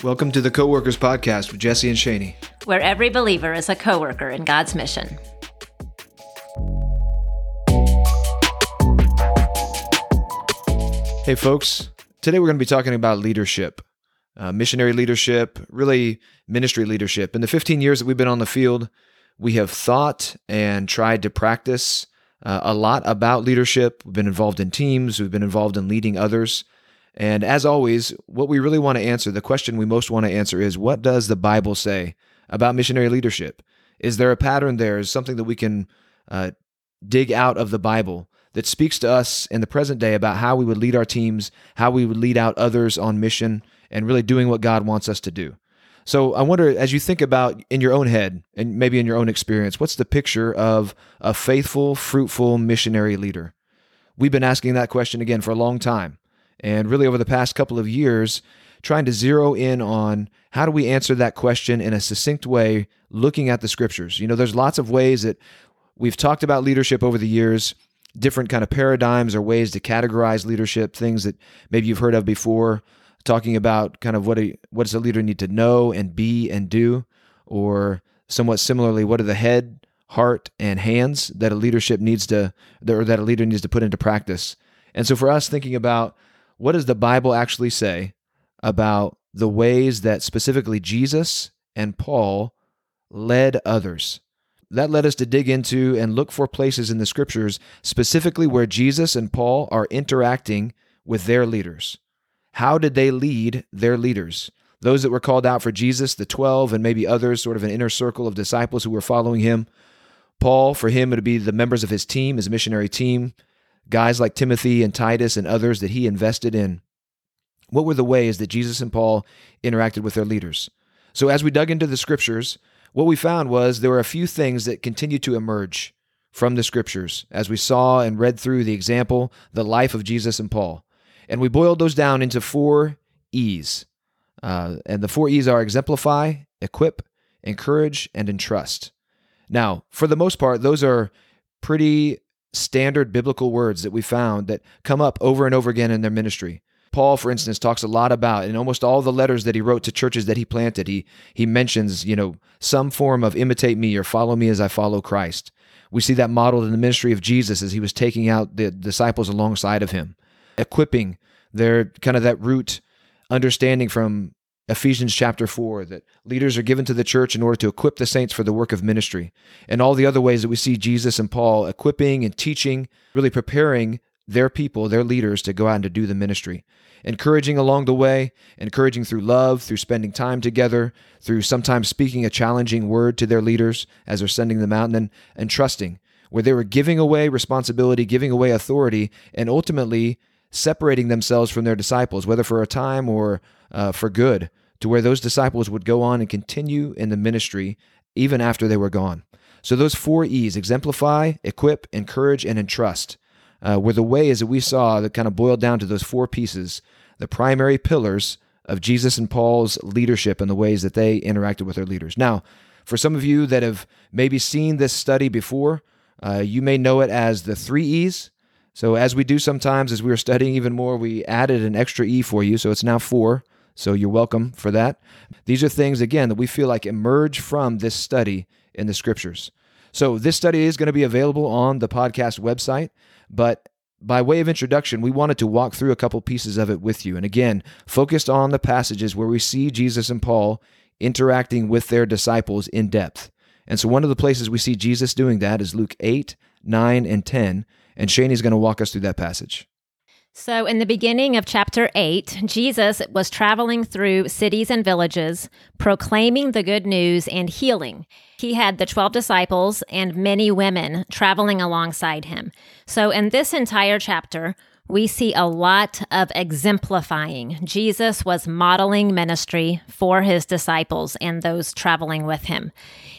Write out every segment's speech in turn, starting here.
Welcome to the Co-Workers Podcast with Jesse and Shani, where every believer is a co-worker in God's mission. Hey folks, today we're going to be talking about leadership, missionary leadership, really ministry leadership. In the 15 years that we've been on the field, we have thought and tried to practice a lot about leadership. We've been involved in teams, we've been involved in leading others. And as always, what we really want to answer, the question we most want to answer is, what does the Bible say about missionary leadership? Is there a pattern there? Is something that we can dig out of the Bible that speaks to us in the present day about how we would lead our teams, how we would lead out others on mission, and really doing what God wants us to do? So I wonder, as you think about in your own head and maybe in your own experience, what's the picture of a faithful, fruitful missionary leader? We've been asking that question again for a long time. And really over the past couple of years, trying to zero in on how do we answer that question in a succinct way, looking at the scriptures. You know, there's lots of ways that we've talked about leadership over the years, different kind of paradigms or ways to categorize leadership, things that maybe you've heard of before, talking about kind of what does a leader need to know and be and do, or somewhat similarly, what are the head, heart, and hands that a leader needs to put into practice. And so for us, thinking about what does the Bible actually say about the ways that specifically Jesus and Paul led others? That led us to dig into and look for places in the scriptures specifically where Jesus and Paul are interacting with their leaders. How did they lead their leaders? Those that were called out for Jesus, the 12, and maybe others, sort of an inner circle of disciples who were following him. Paul, for him, it would be the members of his team, his missionary team, guys like Timothy and Titus and others that he invested in. What were the ways that Jesus and Paul interacted with their leaders? So as we dug into the scriptures, what we found was there were a few things that continued to emerge from the scriptures as we saw and read through the example, the life of Jesus and Paul. And we boiled those down into 4 E's. And the 4 E's are exemplify, equip, encourage, and entrust. Now, for the most part, those are pretty standard biblical words that we found that come up over and over again in their ministry. Paul, for instance, talks a lot about, in almost all the letters that he wrote to churches that he planted, he mentions, some form of imitate me or follow me as I follow Christ. We see that modeled in the ministry of Jesus as he was taking out the disciples alongside of him. Equipping, they're kind of that root understanding from Ephesians chapter 4, that leaders are given to the church in order to equip the saints for the work of ministry. And all the other ways that we see Jesus and Paul equipping and teaching, really preparing their people, their leaders, to go out and to do the ministry. Encouraging along the way, encouraging through love, through spending time together, through sometimes speaking a challenging word to their leaders as they're sending them out, and then entrusting, where they were giving away responsibility, giving away authority, and ultimately separating themselves from their disciples, whether for a time or for good, to where those disciples would go on and continue in the ministry even after they were gone. So those 4 E's, exemplify, equip, encourage, and entrust, were the ways that we saw that kind of boiled down to those 4 pieces, the primary pillars of Jesus and Paul's leadership and the ways that they interacted with their leaders. Now, for some of you that have maybe seen this study before, you may know it as the 3 E's. So as we do sometimes, as we were studying even more, we added an extra E for you, so it's now 4. So you're welcome for that. These are things, again, that we feel like emerge from this study in the scriptures. So this study is going to be available on the podcast website, but by way of introduction, we wanted to walk through a couple pieces of it with you. And again, focused on the passages where we see Jesus and Paul interacting with their disciples in depth. And so one of the places we see Jesus doing that is Luke 8, 9, and 10, and Shani's going to walk us through that passage. So in the beginning of chapter 8, Jesus was traveling through cities and villages, proclaiming the good news and healing. He had the 12 disciples and many women traveling alongside him. So in this entire chapter, we see a lot of exemplifying. Jesus was modeling ministry for his disciples and those traveling with him.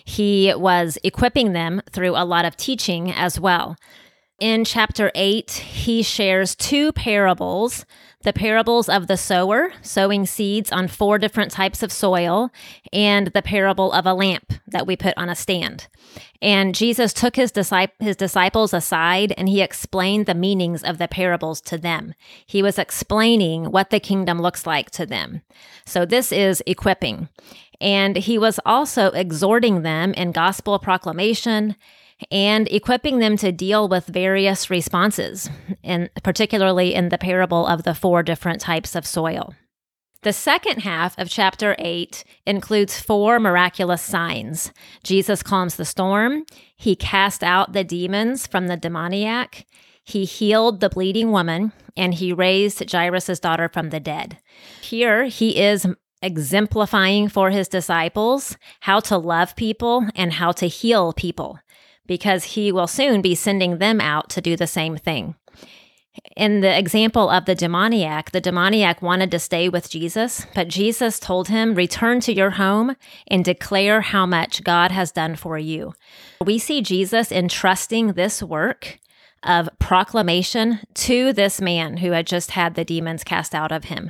He was equipping them through a lot of teaching as well. In chapter 8, he shares 2 parables the parables of the sower, sowing seeds on 4 different types of soil, and the parable of a lamp that we put on a stand. And Jesus took his disciples aside and he explained the meanings of the parables to them. He was explaining what the kingdom looks like to them. So this is equipping. And he was also exhorting them in gospel proclamation and equipping them to deal with various responses, and particularly in the parable of the 4 different types of soil. The second half of chapter 8 includes 4 miraculous signs. Jesus calms the storm. He cast out the demons from the demoniac. He healed the bleeding woman, and he raised Jairus' daughter from the dead. Here, he is exemplifying for his disciples how to love people and how to heal people, because he will soon be sending them out to do the same thing. In the example of the demoniac wanted to stay with Jesus, but Jesus told him, return to your home and declare how much God has done for you. We see Jesus entrusting this work of proclamation to this man who had just had the demons cast out of him.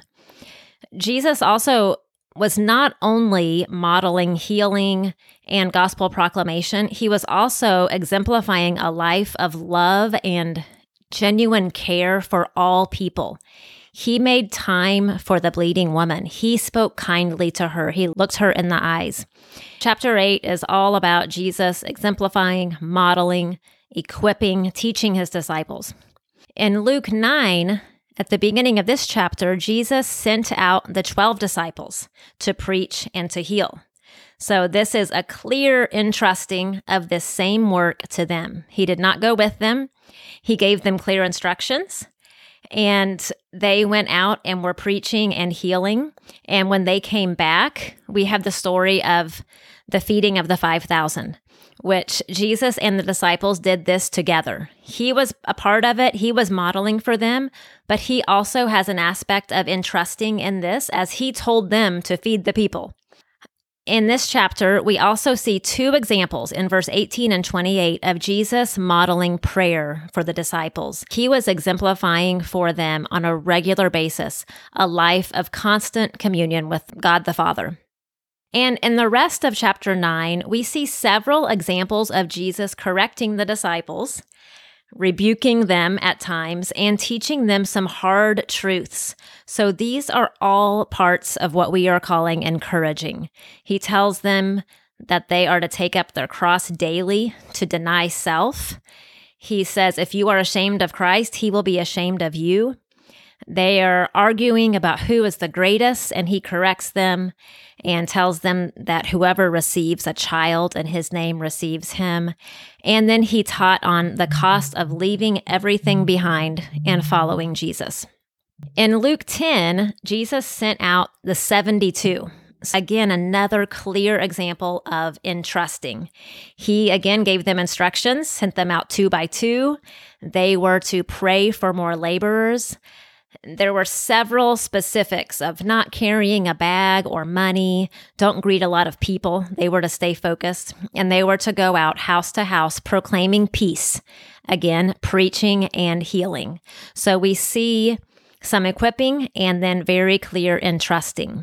Jesus also was not only modeling healing and gospel proclamation, he was also exemplifying a life of love and genuine care for all people. He made time for the bleeding woman. He spoke kindly to her. He looked her in the eyes. Chapter 8 is all about Jesus exemplifying, modeling, equipping, teaching his disciples. In Luke 9, at the beginning of this chapter, Jesus sent out the 12 disciples to preach and to heal. So this is a clear entrusting of this same work to them. He did not go with them. He gave them clear instructions, and they went out and were preaching and healing. And when they came back, we have the story of the feeding of the 5,000. Which Jesus and the disciples did this together. He was a part of it. He was modeling for them, but he also has an aspect of entrusting in this as he told them to feed the people. In this chapter, we also see 2 examples in verse 18 and 28 of Jesus modeling prayer for the disciples. He was exemplifying for them on a regular basis a life of constant communion with God the Father. And in the rest of chapter 9, we see several examples of Jesus correcting the disciples, rebuking them at times, and teaching them some hard truths. So these are all parts of what we are calling encouraging. He tells them that they are to take up their cross daily, to deny self. He says, if you are ashamed of Christ, he will be ashamed of you. They are arguing about who is the greatest, and he corrects them and tells them that whoever receives a child in his name receives him. And then he taught on the cost of leaving everything behind and following Jesus. In Luke 10, Jesus sent out the 72. Again, another clear example of entrusting. He again gave them instructions, sent them out 2 by 2. They were to pray for more laborers. There were several specifics of not carrying a bag or money, don't greet a lot of people. They were to stay focused, and they were to go out house to house proclaiming peace, again, preaching and healing. So we see some equipping and then very clear entrusting.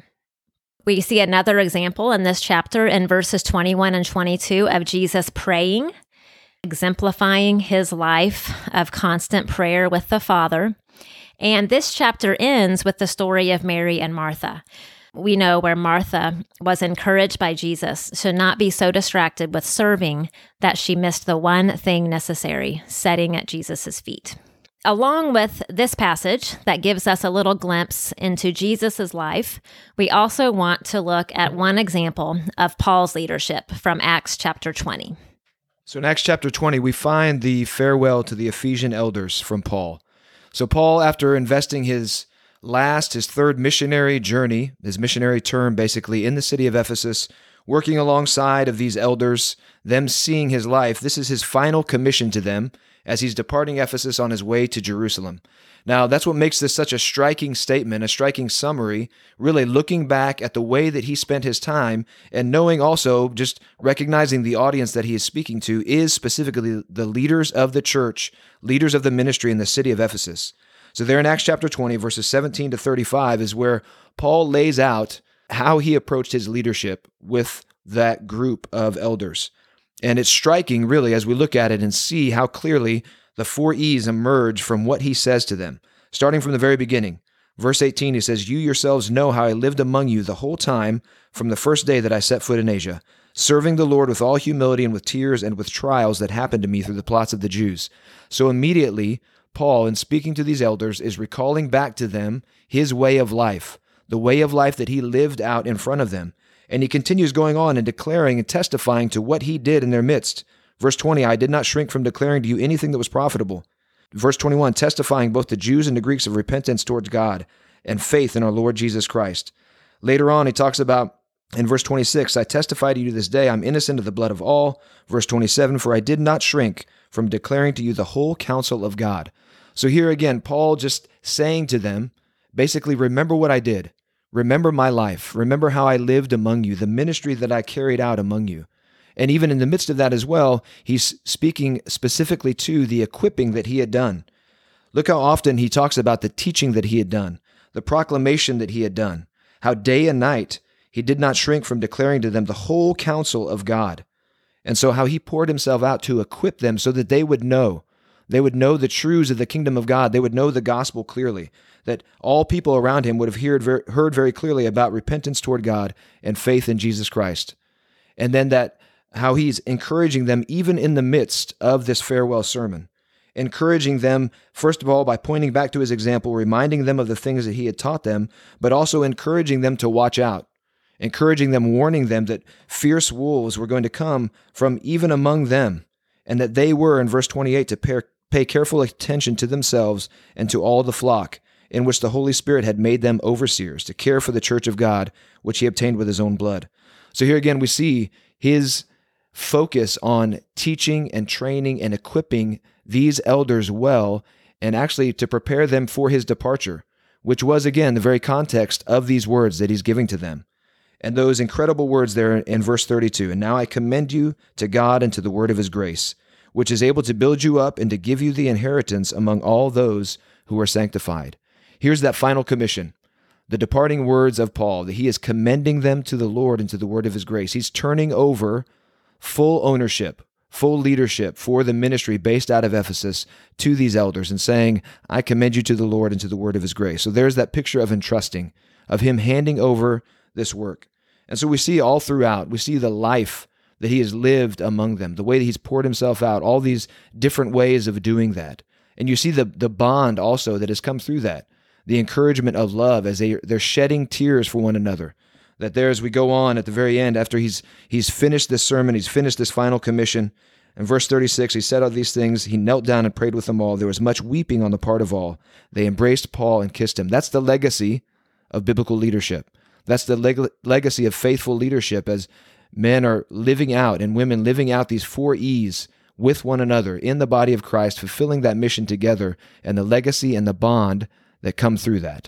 We see another example in this chapter in verses 21 and 22 of Jesus praying, exemplifying his life of constant prayer with the Father. And this chapter ends with the story of Mary and Martha. We know where Martha was encouraged by Jesus to not be so distracted with serving that she missed the one thing necessary, sitting at Jesus' feet. Along with this passage that gives us a little glimpse into Jesus' life, we also want to look at one example of Paul's leadership from Acts chapter 20. So in Acts chapter 20, we find the farewell to the Ephesian elders from Paul. So Paul, after investing his third missionary journey, his missionary term basically in the city of Ephesus, working alongside of these elders, them seeing his life, this is his final commission to them as he's departing Ephesus on his way to Jerusalem. Now, that's what makes this such a striking statement, a striking summary, really looking back at the way that he spent his time and knowing also, just recognizing the audience that he is speaking to is specifically the leaders of the church, leaders of the ministry in the city of Ephesus. So there in Acts chapter 20, verses 17 to 35 is where Paul lays out how he approached his leadership with that group of elders. And it's striking, really, as we look at it and see how clearly the 4 E's emerge from what he says to them. Starting from the very beginning, verse 18, he says, "You yourselves know how I lived among you the whole time from the first day that I set foot in Asia, serving the Lord with all humility and with tears and with trials that happened to me through the plots of the Jews." So immediately, Paul, in speaking to these elders, is recalling back to them his way of life, the way of life that he lived out in front of them. And he continues going on and declaring and testifying to what he did in their midst. Verse 20, "I did not shrink from declaring to you anything that was profitable." Verse 21, "Testifying both to Jews and to Greeks of repentance towards God and faith in our Lord Jesus Christ." Later on, he talks about, in verse 26, "I testify to you this day, I'm innocent of the blood of all." Verse 27, "For I did not shrink from declaring to you the whole counsel of God." So here again, Paul just saying to them, basically, remember what I did. Remember my life. Remember how I lived among you, the ministry that I carried out among you. And even in the midst of that as well, he's speaking specifically to the equipping that he had done. Look how often he talks about the teaching that he had done, the proclamation that he had done, how day and night he did not shrink from declaring to them the whole counsel of God. And so how he poured himself out to equip them so that they would know. They would know the truths of the kingdom of God. They would know the gospel clearly, that all people around him would have heard very clearly about repentance toward God and faith in Jesus Christ. And then that how he's encouraging them even in the midst of this farewell sermon, encouraging them, first of all, by pointing back to his example, reminding them of the things that he had taught them, but also encouraging them to watch out, encouraging them, warning them that fierce wolves were going to come from even among them, and that they were, in verse 28, to pay careful attention to themselves and to all the flock, in which the Holy Spirit had made them overseers, to care for the church of God, which he obtained with his own blood. So here again, we see his focus on teaching and training and equipping these elders well, and actually to prepare them for his departure, which was, again, the very context of these words that he's giving to them. And those incredible words there in verse 32, "And now I commend you to God and to the word of his grace, which is able to build you up and to give you the inheritance among all those who are sanctified." Here's that final commission, the departing words of Paul, that he is commending them to the Lord and to the word of his grace. He's turning over full ownership, full leadership for the ministry based out of Ephesus to these elders and saying, "I commend you to the Lord and to the word of his grace." So there's that picture of entrusting, of him handing over this work. And so we see all throughout, we see the life that he has lived among them, the way that he's poured himself out, all these different ways of doing that. And you see the bond also that has come through that, the encouragement of love as they're shedding tears for one another. That there, as we go on at the very end, after he's finished this sermon, he's finished this final commission, in verse 36, he said all these things, he knelt down and prayed with them all. There was much weeping on the part of all. They embraced Paul and kissed him. That's the legacy of biblical leadership. That's the legacy of faithful leadership as men are living out and women living out these 4 E's with one another in the body of Christ, fulfilling that mission together, and the legacy and the bond that come through that.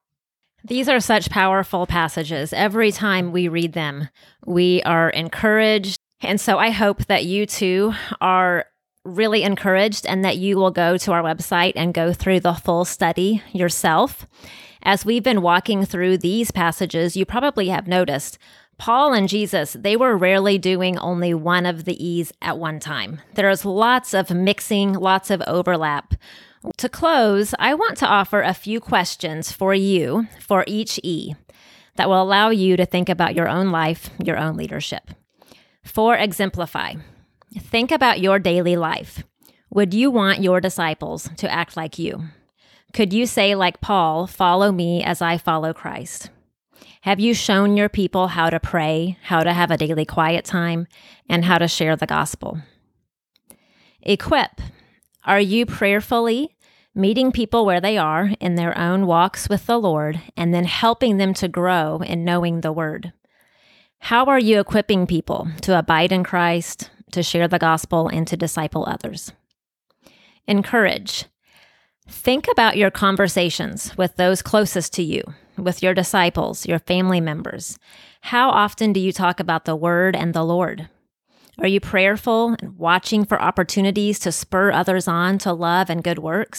These are such powerful passages. Every time we read them, we are encouraged. And so I hope that you too are really encouraged and that you will go to our website and go through the full study yourself. As we've been walking through these passages, you probably have noticed Paul and Jesus, they were rarely doing only one of the E's at one time. There's lots of mixing, lots of overlap. To close, I want to offer a few questions for you for each E that will allow you to think about your own life, your own leadership. For exemplify, think about your daily life. Would you want your disciples to act like you? Could you say, like Paul, "Follow me as I follow Christ"? Have you shown your people how to pray, how to have a daily quiet time, and how to share the gospel? Equip. Are you prayerfully meeting people where they are in their own walks with the Lord and then helping them to grow in knowing the word? How are you equipping people to abide in Christ, to share the gospel, and to disciple others? Encourage. Think about your conversations with those closest to you, with your disciples, your family members. How often do you talk about the word and the Lord? Are you prayerful and watching for opportunities to spur others on to love and good works?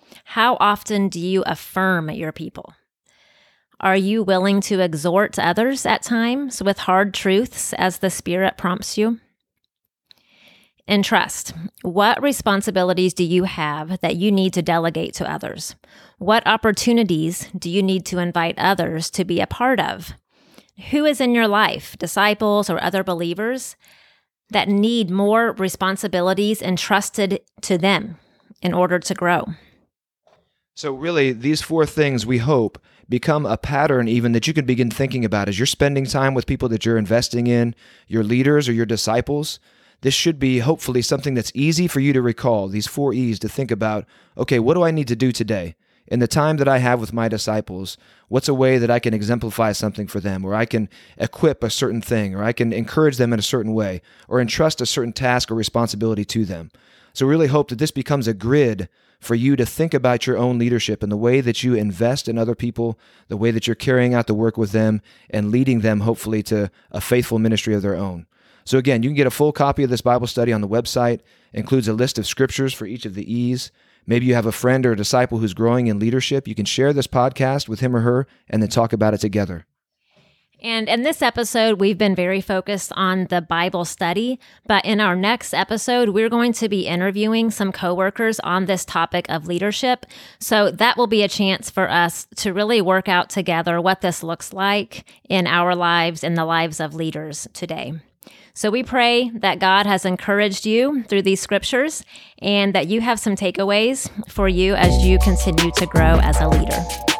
How often do you affirm your people? Are you willing to exhort others at times with hard truths as the Spirit prompts you? And trust. What responsibilities do you have that you need to delegate to others? What opportunities do you need to invite others to be a part of? Who is in your life, disciples or other believers, that need more responsibilities entrusted to them in order to grow? So really, these 4 things, we hope, become a pattern even that you can begin thinking about as you're spending time with people that you're investing in, your leaders or your disciples. This should be hopefully something that's easy for you to recall, these 4 E's, to think about, okay, what do I need to do today? In the time that I have with my disciples, what's a way that I can exemplify something for them, or I can equip a certain thing, or I can encourage them in a certain way, or entrust a certain task or responsibility to them? So really hope that this becomes a grid for you to think about your own leadership and the way that you invest in other people, the way that you're carrying out the work with them, and leading them hopefully to a faithful ministry of their own. So again, you can get a full copy of this Bible study on the website. It includes a list of scriptures for each of the E's. Maybe you have a friend or a disciple who's growing in leadership. You can share this podcast with him or her and then talk about it together. And in this episode, we've been very focused on the Bible study, but in our next episode, we're going to be interviewing some coworkers on this topic of leadership. So that will be a chance for us to really work out together what this looks like in our lives and the lives of leaders today. So we pray that God has encouraged you through these scriptures and that you have some takeaways for you as you continue to grow as a leader.